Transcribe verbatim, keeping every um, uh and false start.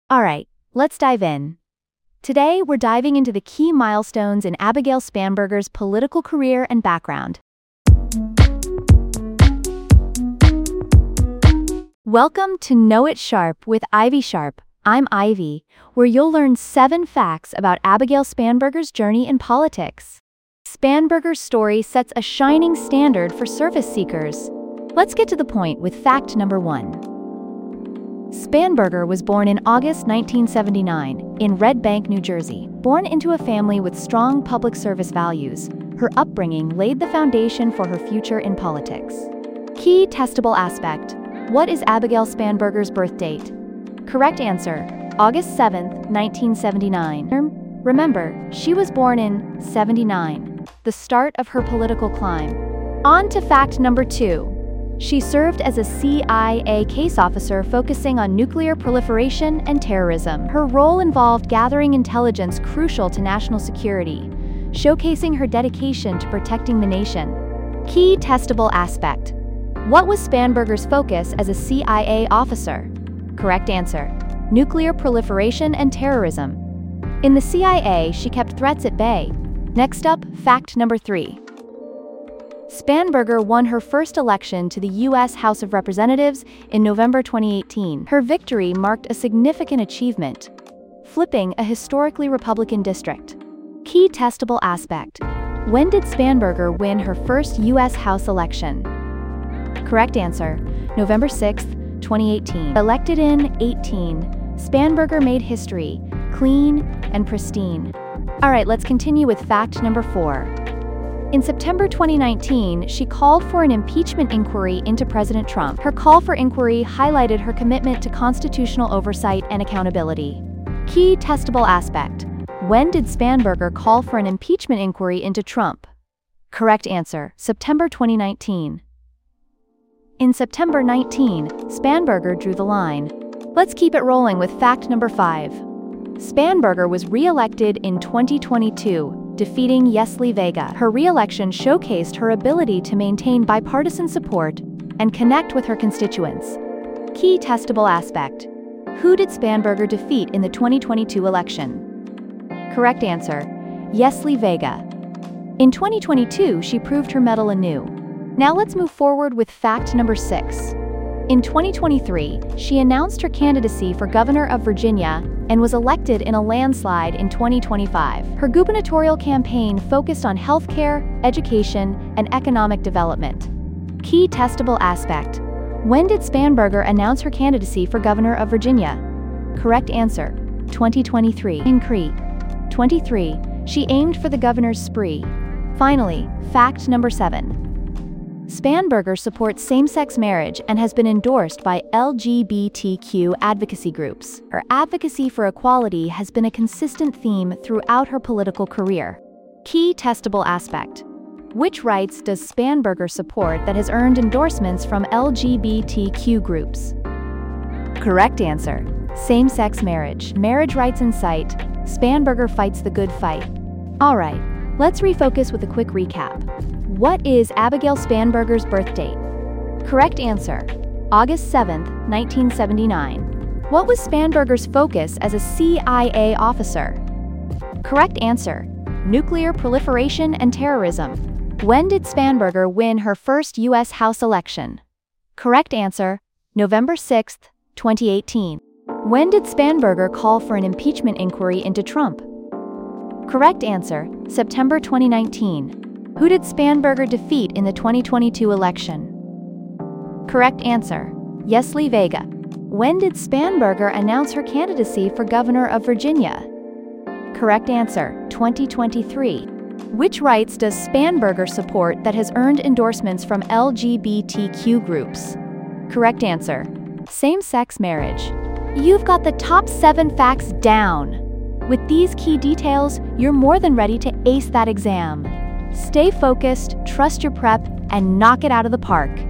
Alright, let's dive in. Today, we're diving into the key milestones in Abigail Spanberger's political career and background. Welcome to Know It Sharp with Ivy Sharp. I'm Ivy, where you'll learn seven facts about Abigail Spanberger's journey in politics. Spanberger's story sets a shining standard for service seekers. Let's get to the point with fact number one. Spanberger was born in August nineteen seventy-nine in Red Bank, New Jersey. Born into a family with strong public service values, her upbringing laid the foundation for her future in politics. Key testable aspect. What is Abigail Spanberger's birth date? Correct answer, August seventh, nineteen seventy-nine. Remember, she was born in seventy-nine, the start of her political climb. On to fact number two. She served as a C I A case officer focusing on nuclear proliferation and terrorism. Her role involved gathering intelligence crucial to national security, showcasing her dedication to protecting the nation. Key testable aspect. What was Spanberger's focus as a C I A officer? Correct answer, nuclear proliferation and terrorism. In the C I A, she kept threats at bay. Next up, fact number three. Spanberger won her first election to the U S House of Representatives in November twenty eighteen. Her victory marked a significant achievement, flipping a historically Republican district. Key testable aspect. When did Spanberger win her first U S House election? Correct answer, November sixth, twenty eighteen. Elected in eighteen, Spanberger made history, clean and pristine. Alright, let's continue with fact number four. In September twenty nineteen, she called for an impeachment inquiry into President Trump. Her call for inquiry highlighted her commitment to constitutional oversight and accountability. Key testable aspect. When did Spanberger call for an impeachment inquiry into Trump? Correct answer, September twenty nineteen. In September nineteen, Spanberger drew the line. Let's keep it rolling with fact number five. Spanberger was re-elected in twenty twenty-two, defeating Yesli Vega. Her re-election showcased her ability to maintain bipartisan support and connect with her constituents. Key testable aspect. Who did Spanberger defeat in the twenty twenty-two election? Correct answer, Yesli Vega. In twenty twenty-two, she proved her mettle anew. Now let's move forward with fact number six. In twenty twenty-three, she announced her candidacy for governor of Virginia and was elected in a landslide in twenty twenty-five. Her gubernatorial campaign focused on healthcare, education, and economic development. Key testable aspect. When did Spanberger announce her candidacy for governor of Virginia? Correct answer, twenty twenty-three. In Crete, twenty-three, she aimed for the governor's spree. Finally, fact number seven. Spanberger supports same-sex marriage and has been endorsed by L G B T Q advocacy groups. Her advocacy for equality has been a consistent theme throughout her political career. Key testable aspect. Which rights does Spanberger support that has earned endorsements from L G B T Q groups? Correct answer, same-sex marriage. Marriage rights in sight, Spanberger fights the good fight. Alright, let's refocus with a quick recap. What is Abigail Spanberger's birth date? Correct answer, August seventh, nineteen seventy-nine. What was Spanberger's focus as a C I A officer? Correct answer, nuclear proliferation and terrorism. When did Spanberger win her first U S House election? Correct answer, November sixth, twenty eighteen. When did Spanberger call for an impeachment inquiry into Trump? Correct answer, September twenty nineteen. Who did Spanberger defeat in the twenty twenty-two election? Correct answer, Yesli Vega. When did Spanberger announce her candidacy for governor of Virginia? Correct answer, twenty twenty-three. Which rights does Spanberger support that has earned endorsements from L G B T Q groups? Correct answer, same-sex marriage. You've got the top seven facts down. With these key details, you're more than ready to ace that exam. Stay focused, trust your prep, and knock it out of the park.